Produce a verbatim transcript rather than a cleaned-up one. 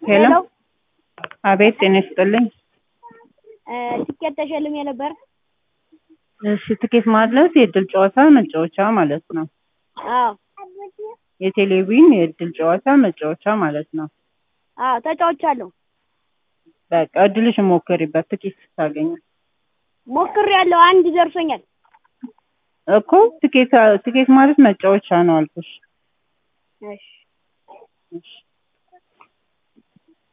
ሄሎ አቤት ጤና ይስጥልኝ። ትኬት ተሸልሜ ነበር። እሺ ትኬት ማለት የእድል ጨዋታ መጫወቻ ማለት ነው። አዎ የቴሌቪዥን የእድል ጨዋታ መጫወቻ ማለት ነው። አዎ ተጫውቻለሁ። በቃ እድልሽን ሞክሪበት ትኬት ስታገኝ። ሞክሬያለሁ፣ አንድ ደርሶኛል እኮ ትኬት ትኬት ማለት መጫወቻ ነው አልኩሽ። እሺ እሺ